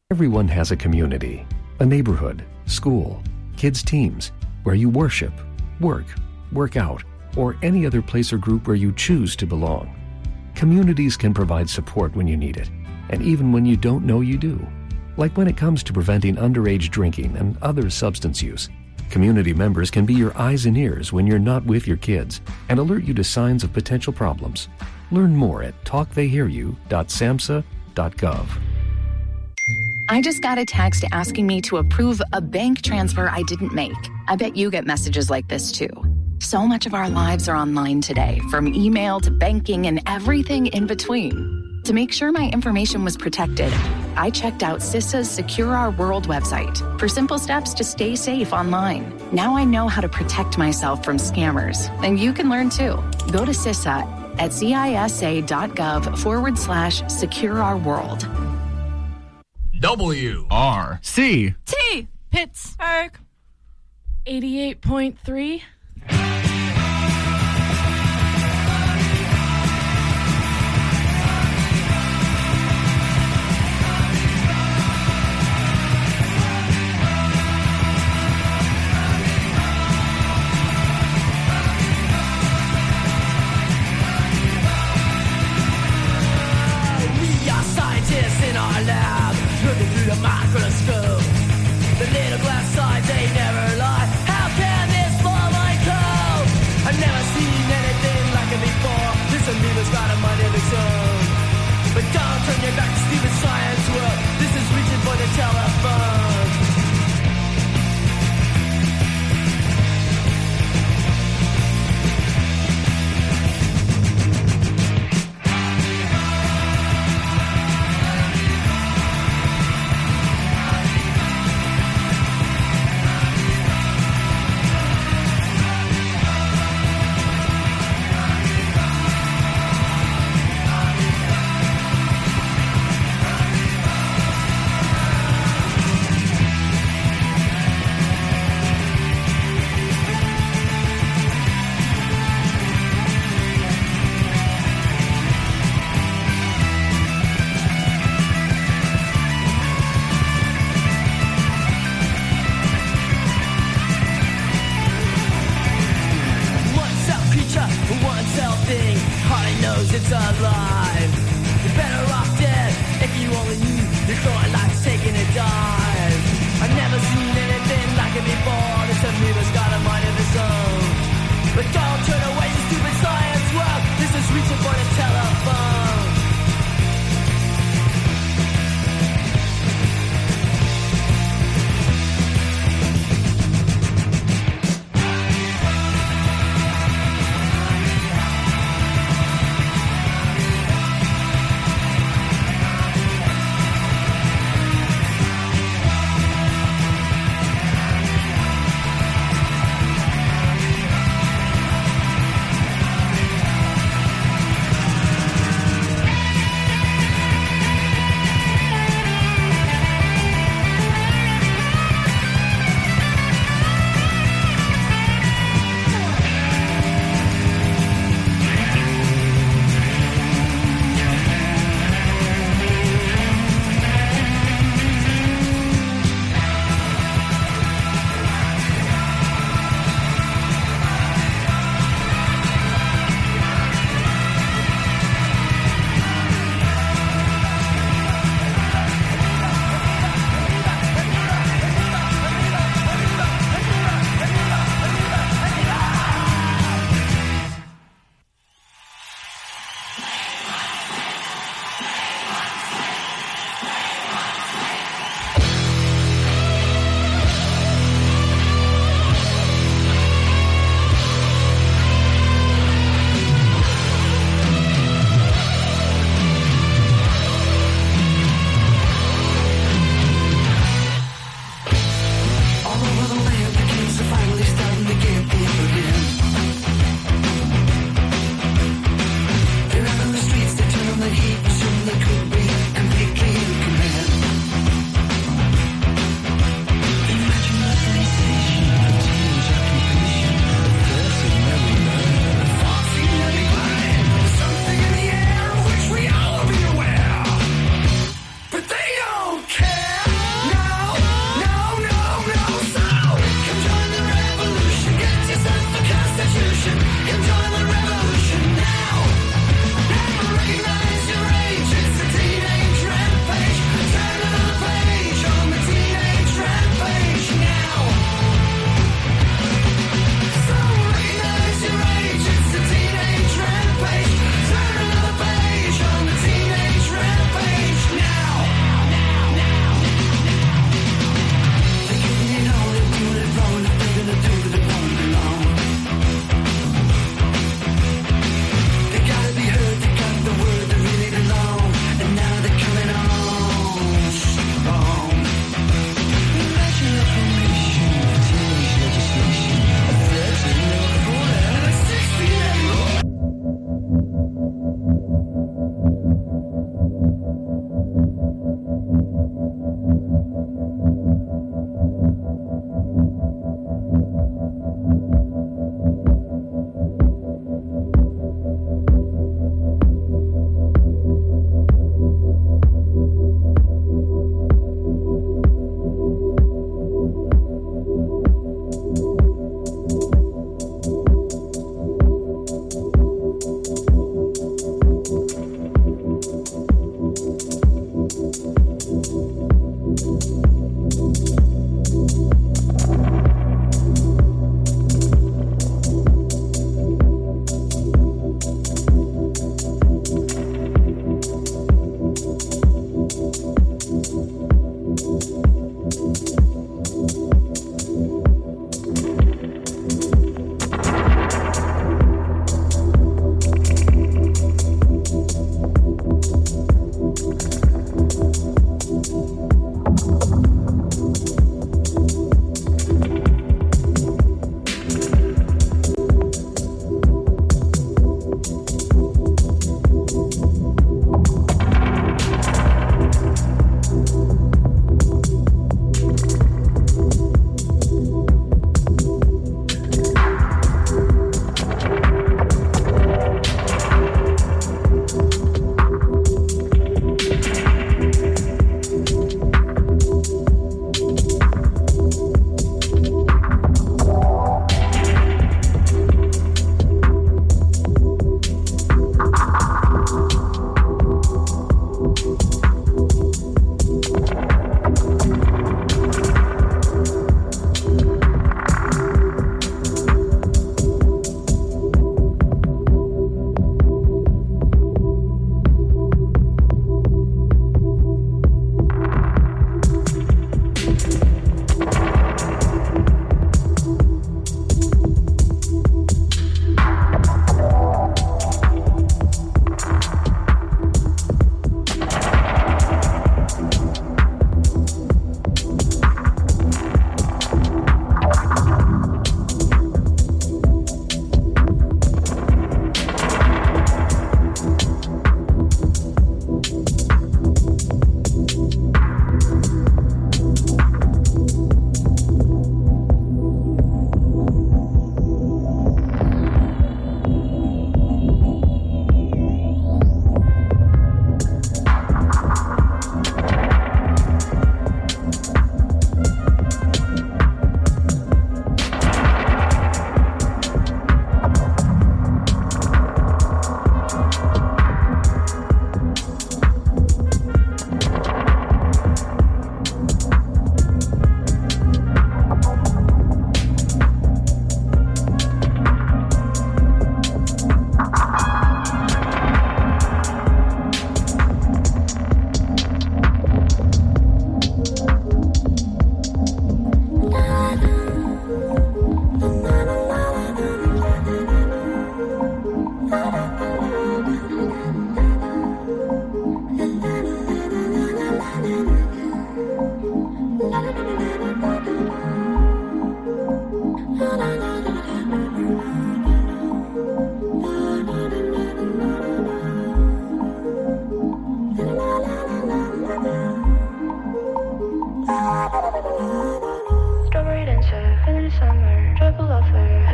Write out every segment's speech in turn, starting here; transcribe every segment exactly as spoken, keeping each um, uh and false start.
Everyone has a community, a neighborhood, school, kids' teams, where you worship, work, work out, or any other place or group where you choose to belong. Communities can provide support when you need it, and even when you don't know you do. Like when it comes to preventing underage drinking and other substance use. Community members can be your eyes and ears when you're not with your kids and alert you to signs of potential problems. Learn more at talk they hear you dot samhsa dot gov. I just got a text asking me to approve a bank transfer I didn't make. I bet you get messages like this too. So much of our lives are online today, from email to banking and everything in between. To make sure my information was protected, I checked out CISA's Secure Our World website for simple steps to stay safe online. Now I know how to protect myself from scammers, and you can learn too. Go to CISA at cisa.gov forward slash secure our world. W R C T Pittsburgh eighty-eight point three. In our lab, looking through the microscope. The little glass sides, they never lie. How can this fall like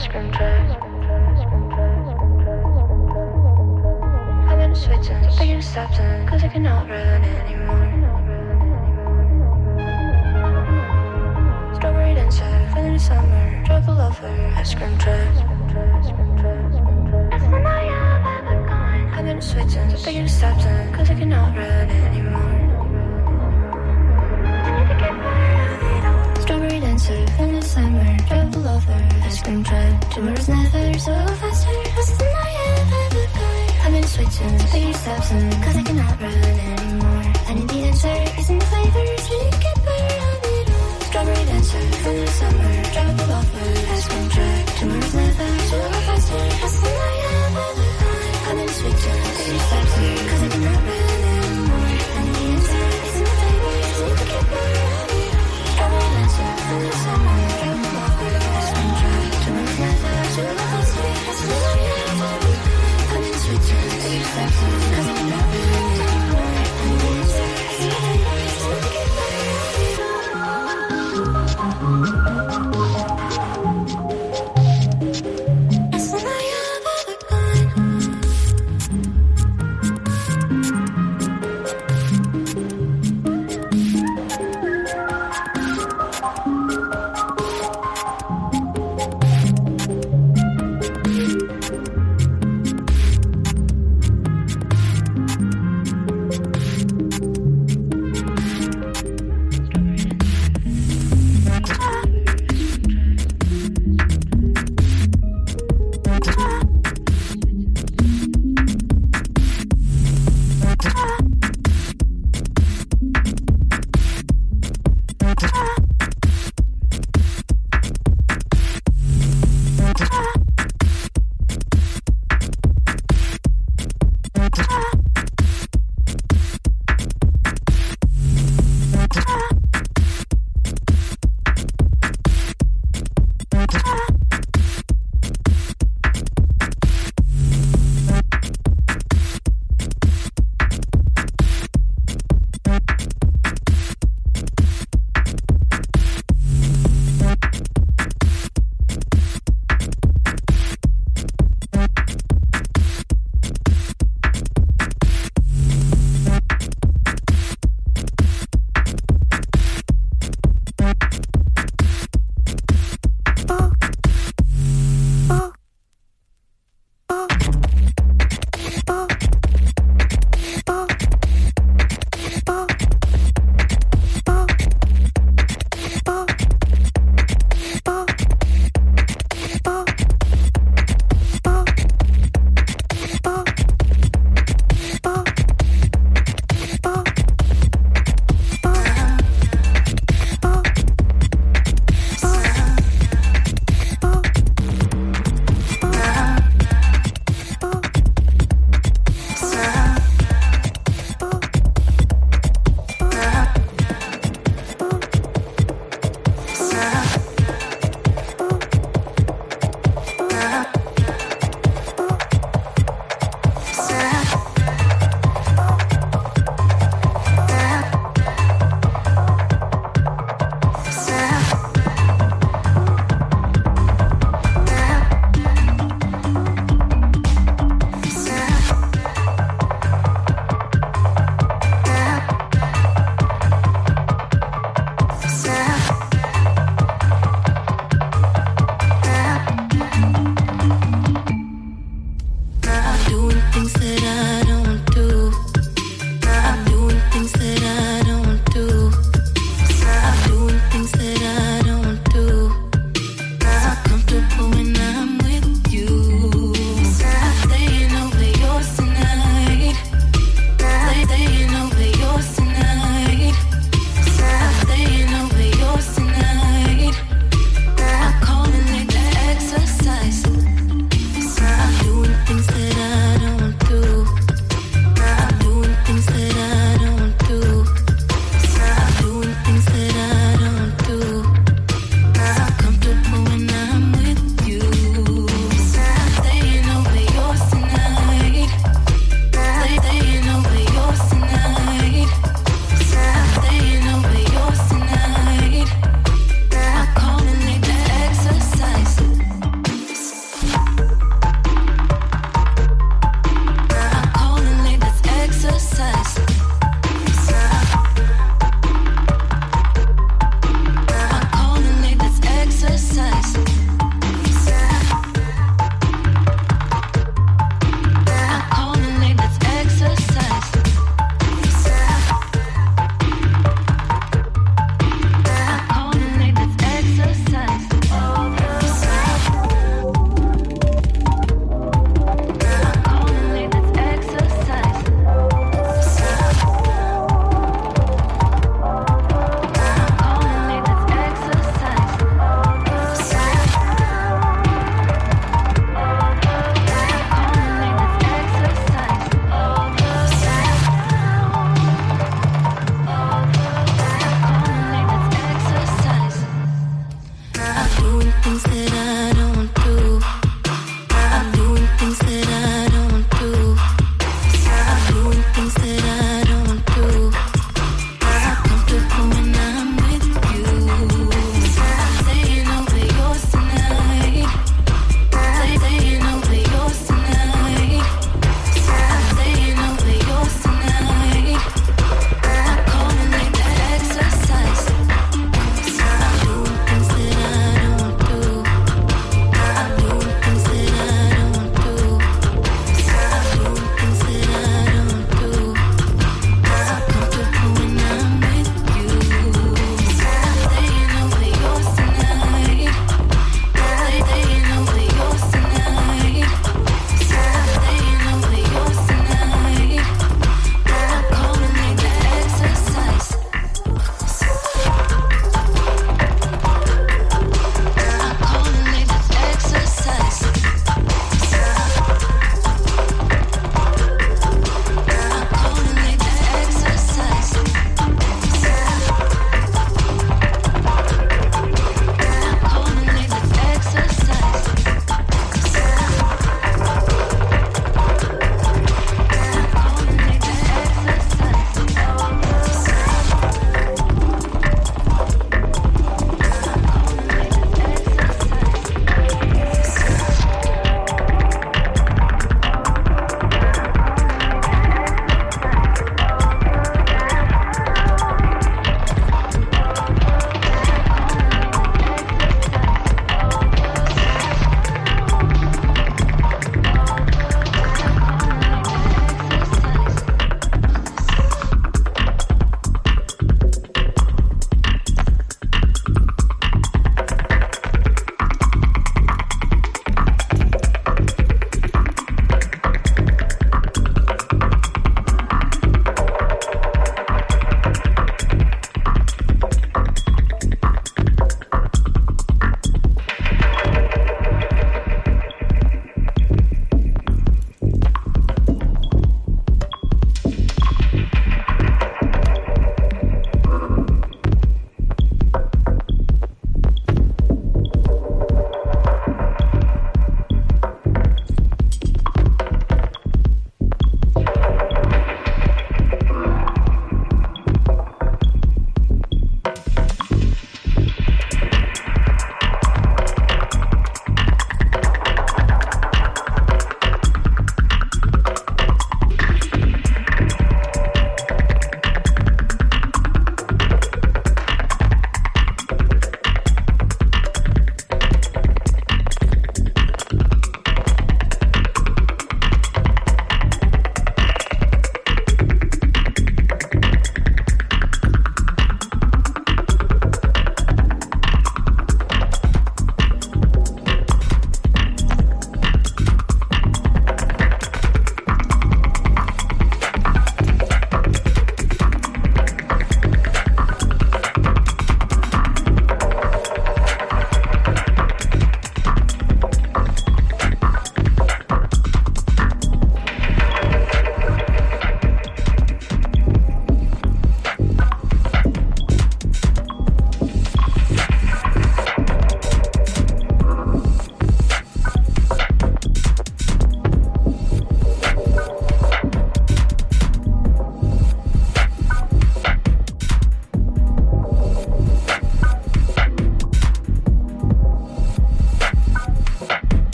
ice cream truck. I've been switching, picking stops in, cause I cannot run anymore. Strawberry dancer, feeling the summer, drove a lover, ice cream truck. That's the night I've ever gone. I've been switching, picking stops in, cause I cannot run anymore. I need to get rid of it all. Strawberry dancer, feeling the summer, drove a lover, ice cream truck. Tomorrow's never so faster, that's the night I've ever gone. I've been switching, picking stops in, cause I cannot run anymore. I need the answer, isn't the flavors, I need to get rid of it all. Strawberry dancer, from the summer, drop a lover, ice cream truck. Tomorrow's never so faster, that's the night I've ever gone. I've been switching, picking stops in, cause I cannot run anymore. I need the answer, isn't the flavors, I need to get rid of it all. Strawberry dancer, from the summer, drop a lover, ice cream truck. Tomorrow's never so faster, that's the night I've ever gone. I've been switching, picking stops in, cause I cannot run anymore. I need the answer, isn't the flavors, I need to get rid of it all. That's the night I've ever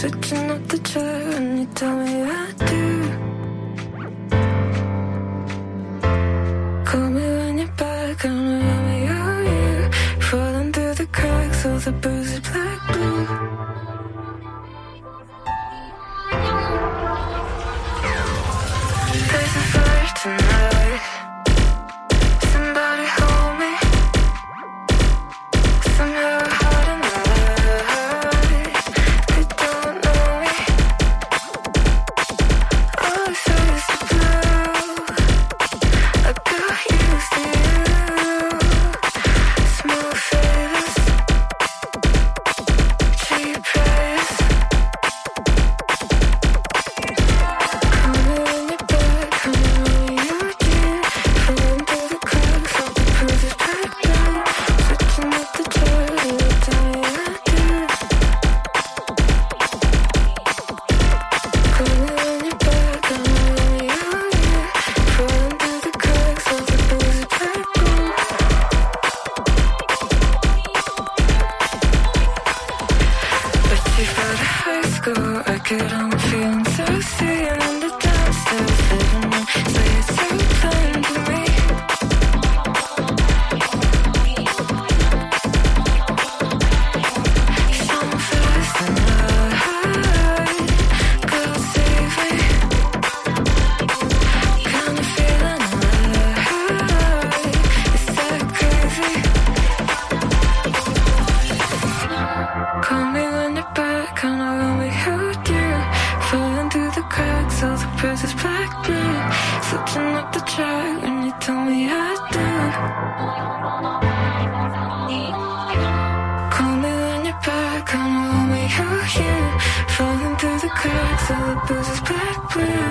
switching up the track when you tell me I do. Call me when you're back, I don't know me or you. Falling through the cracks, all the bruises black blue. There's a fire tonight. Somebody hold me. Somehow hard in the light. They don't know me. All I say is the blue. I got used to you. Smooth faders, cheap prayers. Call me when you're back, call me when you're deep. Falling through the cracks, all the bruises black blue. Switching up the track, you tell me I do. Call me when you're back, call me when you're deep. Falling through the cracks, all the bruises black blue. But you've got a high school record on the feeling so seeing in the downstairs living room. Say it's so plain to me. Some fast and high. God save me. Kinda feeling alive. Is that crazy? Call me when you're back, I know when we held you. Falling through the cracks, all the bruises black blue. Switching up the track when you tell me I do. Call me when you're back, I know when we held you. Falling through the cracks, all the bruises black blue.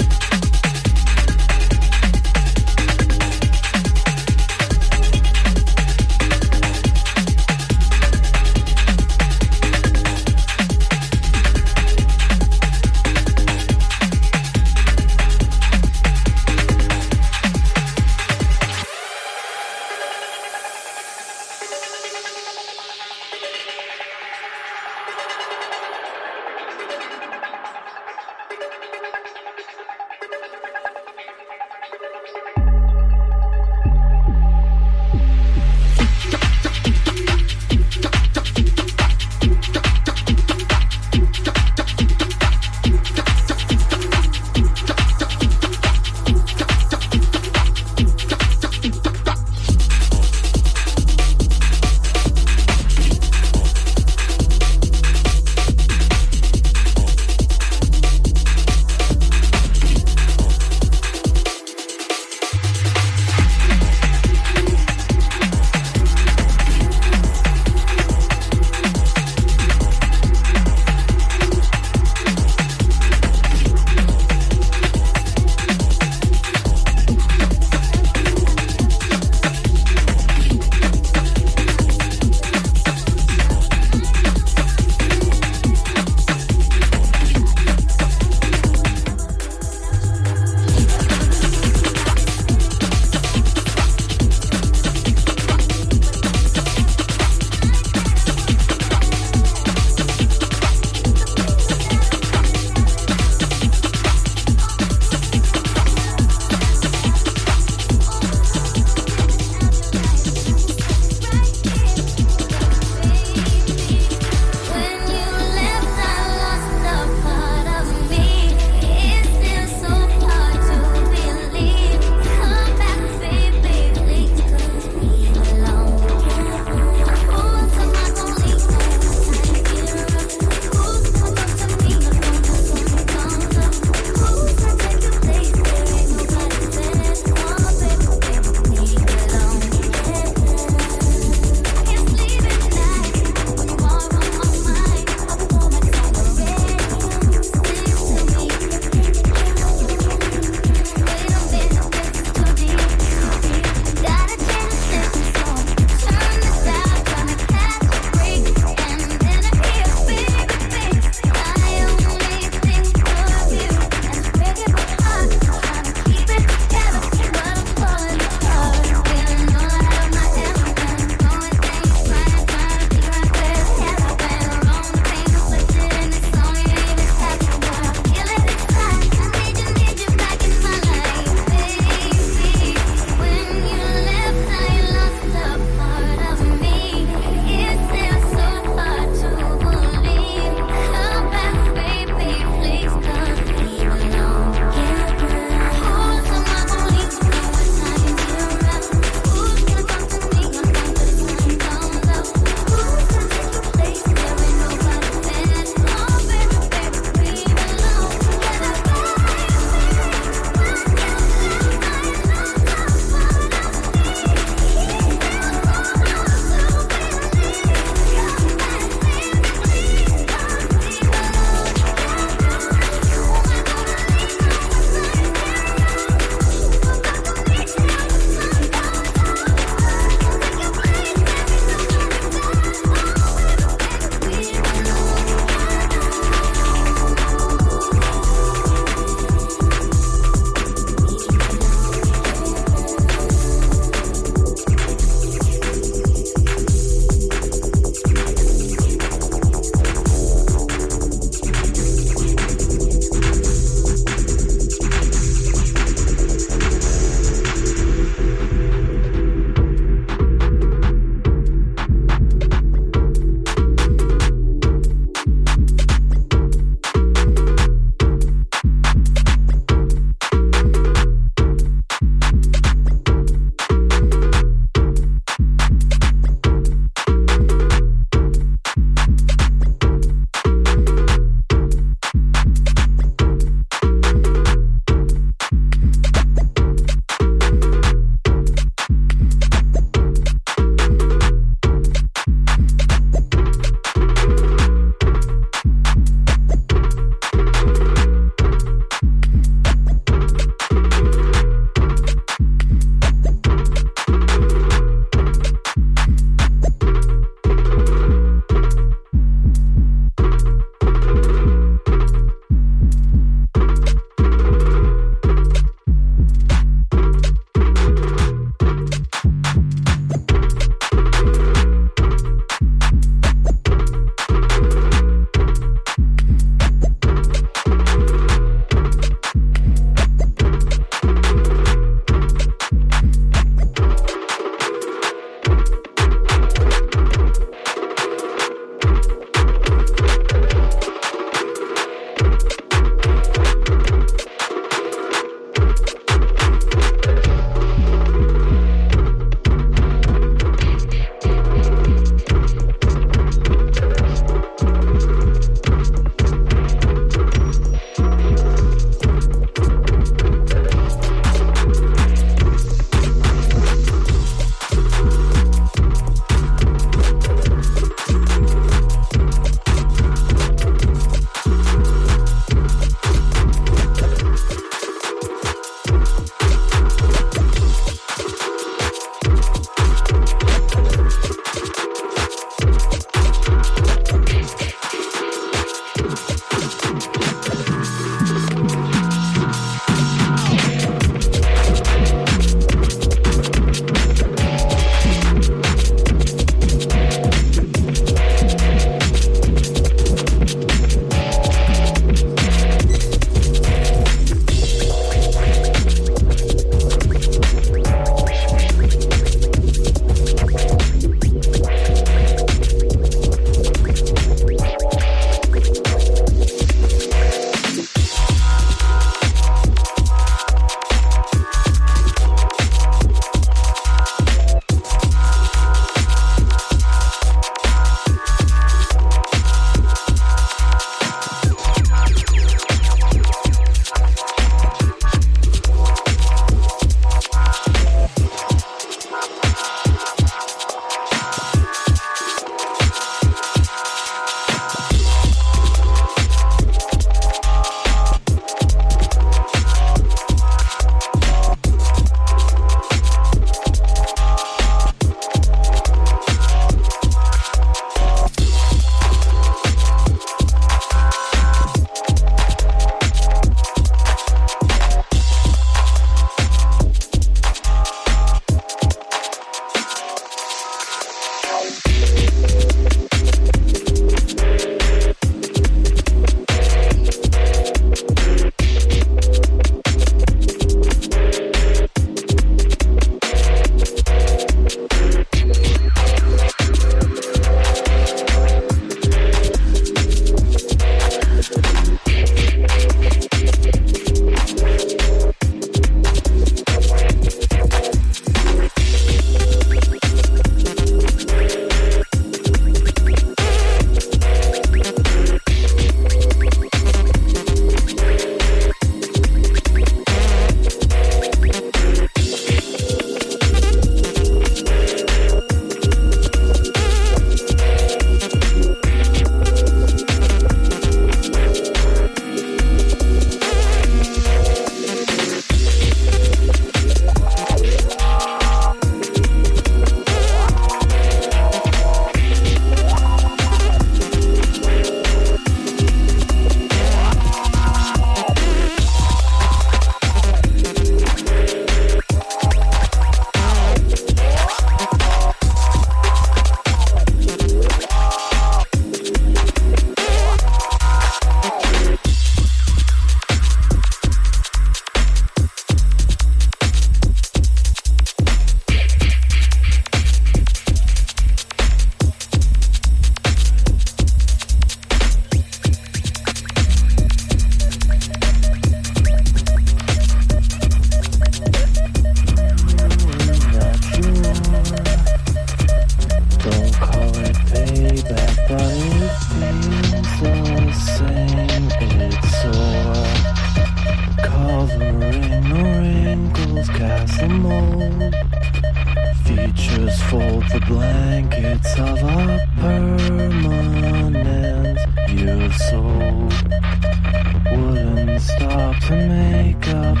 walls cast the mold. Features fold the blankets of a permanent youth soul. Wouldn't stop to make up.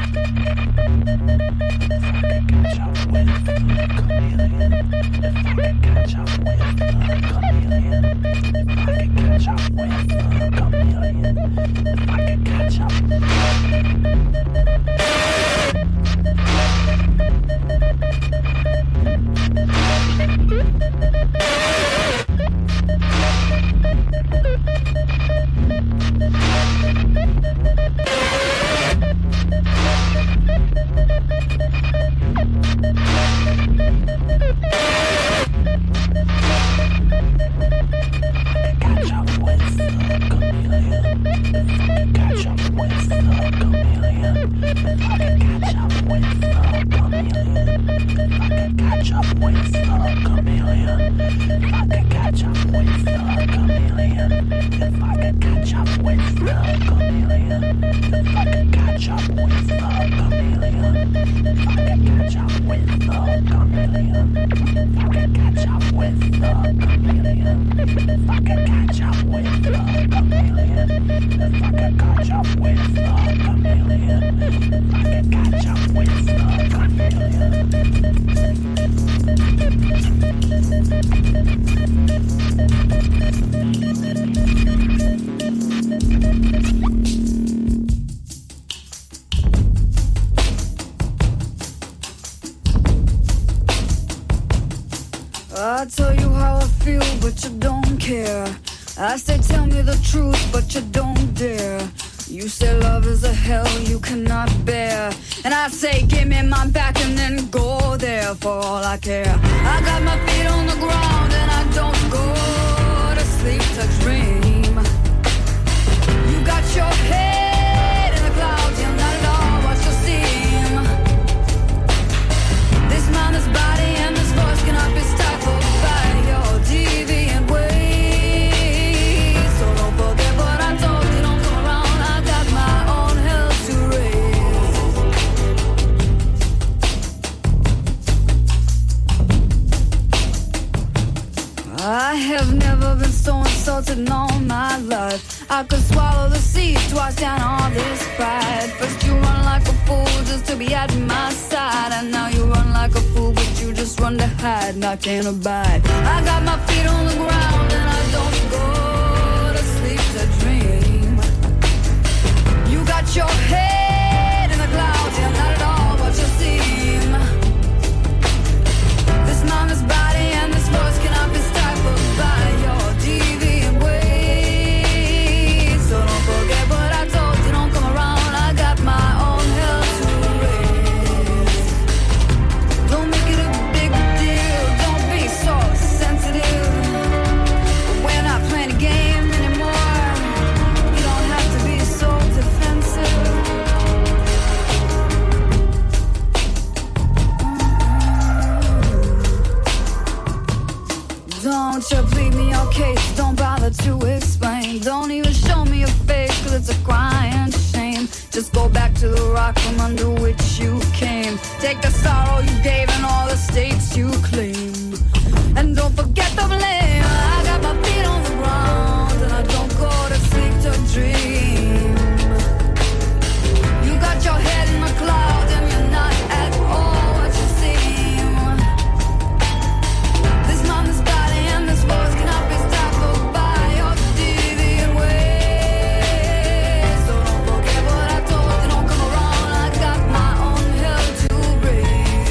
If I could catch up with the chameleon. If I could catch up with the chameleon. If I could catch up with the chameleon. If I could catch up. Catch up with the chameleon. Catch up with the chameleon. If I could catch up with the chameleon. If I could catch up with the chameleon. If I could catch up with the chameleon. If I could catch up with the chameleon. If I could catch up with the chameleon. If I could catch up with the chameleon. If I could catch up with the chameleon. If I could catch up with the chameleon. If I could catch up with the chameleon. If I could catch up with the chameleon. I tell you how I feel, but you don't care. I say tell me the truth, but you don't dare. You say love is a hell you cannot bear, and I say give me my back and then go there for all I care. I got my feet on the ground and I don't go to sleep to dream. You got your head in the clouds, you're not at all what you seem. This mind, this body and this voice cannot be stifled by your deviant ways. So don't forget what I told you, don't come around. I got my own hell to raise. I have never been so insulted in all my life. I could swallow the sea twice down all this pride. First you run like a fool just to be at my side, and now you run like a fool but you just run to hide, and I can't abide. I got my feet on the ground and I don't go to sleep to dream. You got your head in the clouds, you're not at all what you seem. This mind, this body and this voice cannot be stifled by your deviant ways. So don't forget what I told you, don't come around. I got my own hell to raise. Don't make it a big deal, don't be so sensitive. We're not playing a game anymore. You don't have to be so defensive. Don't you plead me your case, don't bother to explain. Don't even show me your face, cause it's a crying shame. Just go back to the rock from under which you came. Take the sorrow you gave and all the stakes you claim, and don't forget the blame. I got my feet on the ground and I don't go to sleep to dream. You got your head in the clouds and you're not at all what you seem. This mind, this body and this voice cannot be stifled by your deviant ways. So don't forget what I told you, don't come around. I got my own hell to raise.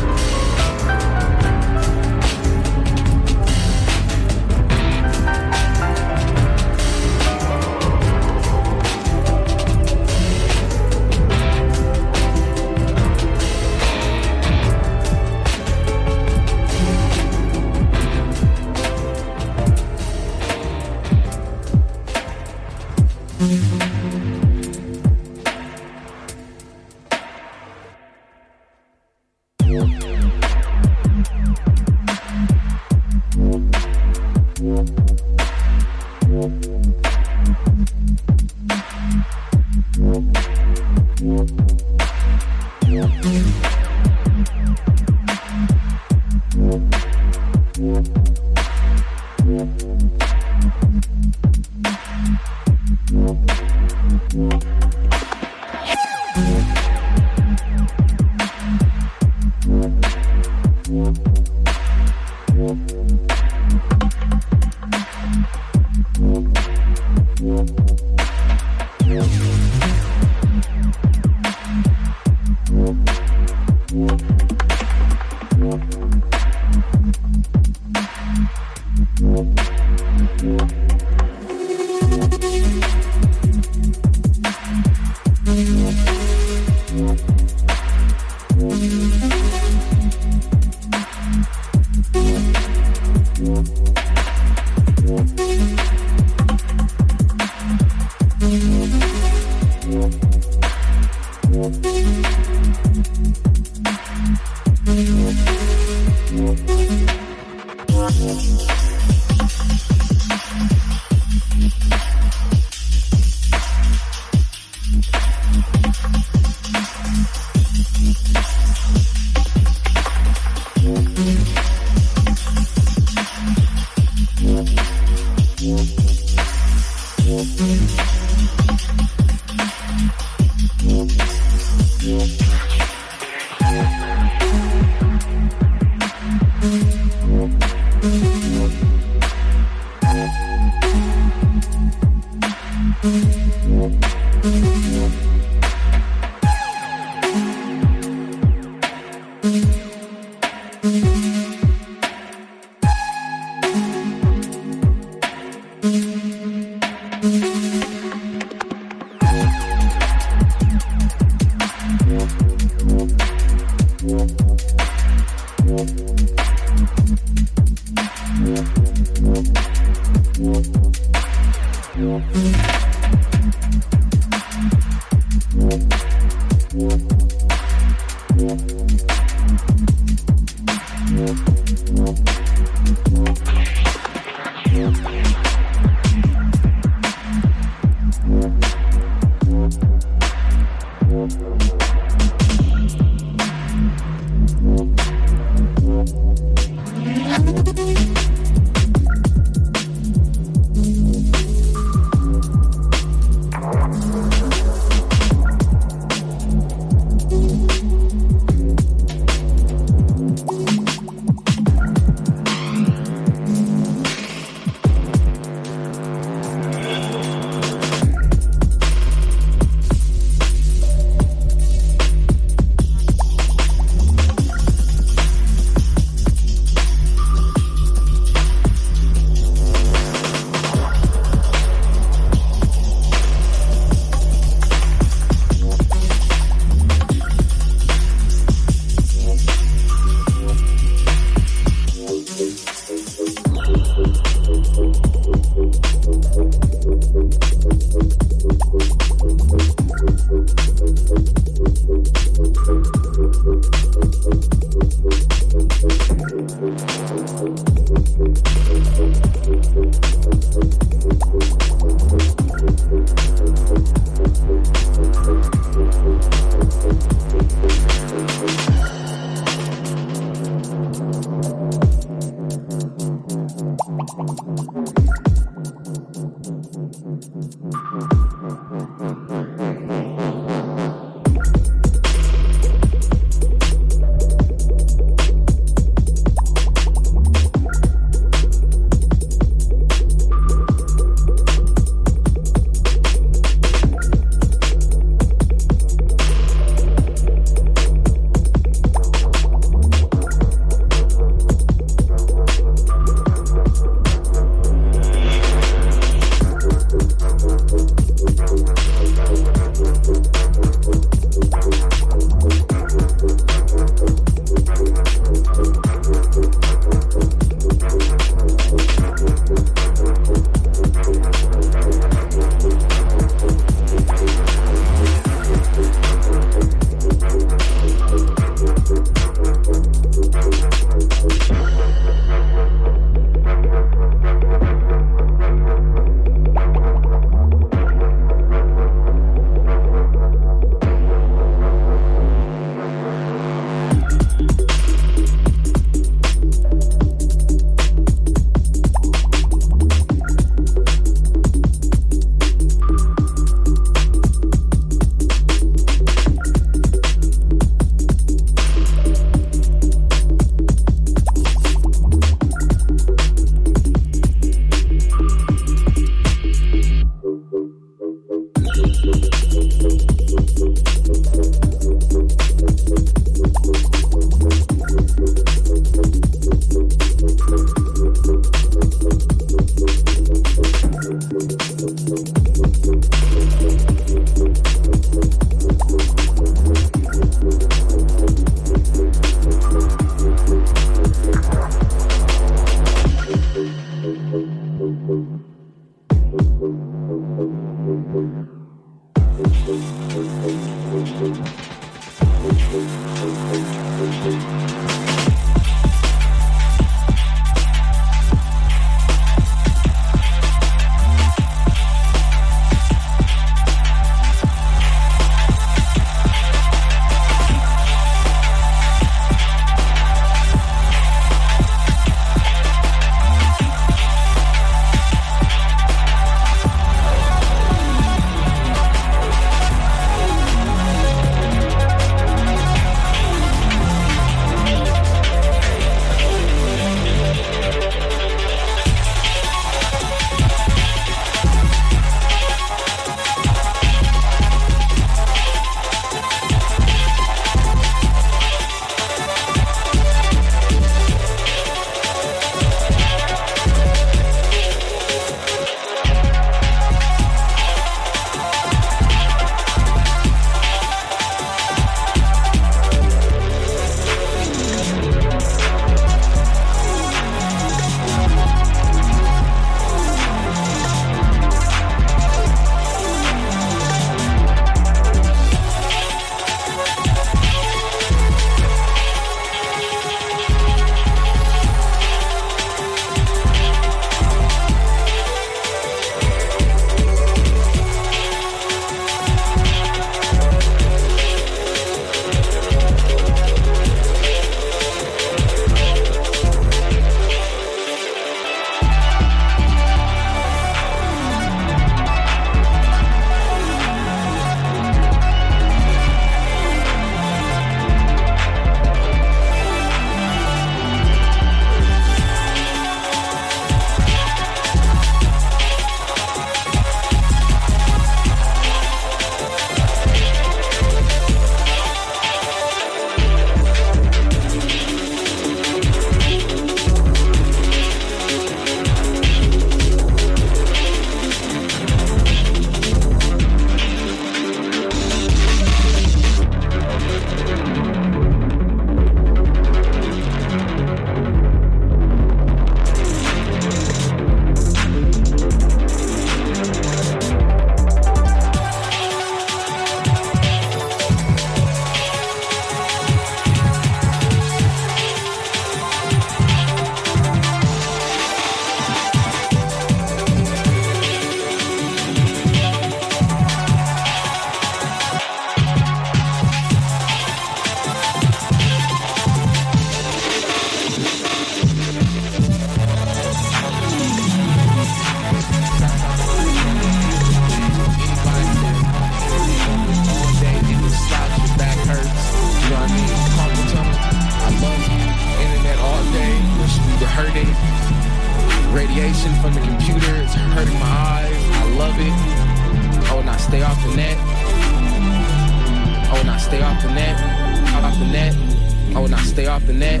Radiation from the computer is hurting my eyes. I love it. Oh, now stay off the net. Oh, now stay off the net. Off the net. Oh, now stay off the net.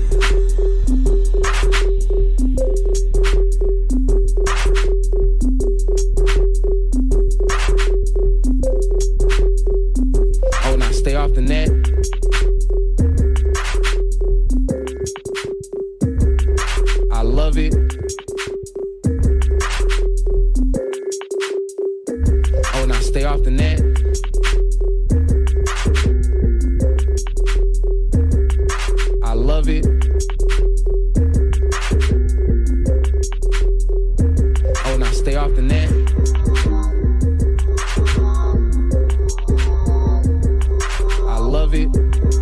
Oh, now stay off the net. I love it. Oh, now stay off the net. I love it. Oh, now stay off the net. I love it.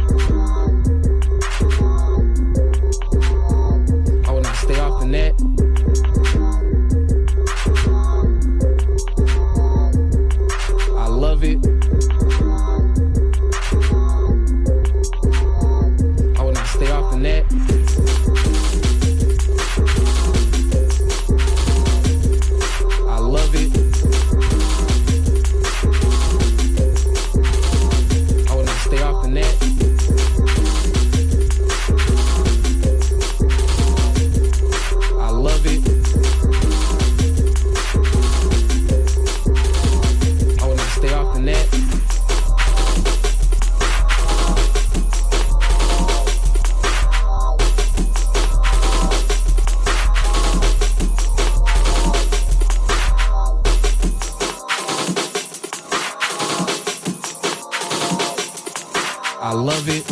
Oh, now stay off the net. I love it. Oh, now stay off the net. I love it. Oh, now stay off the net. I love it. Oh, now stay off the net. I love it.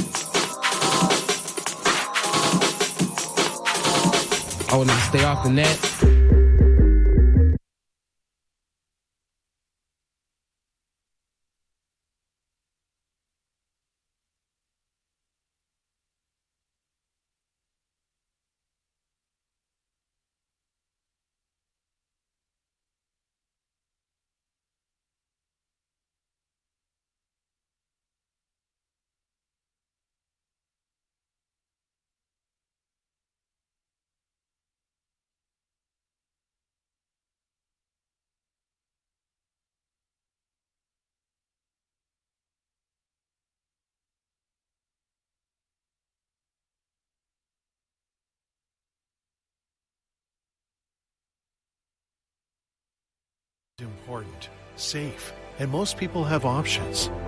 Oh, now stay off the net. Important, safe, and most people have options.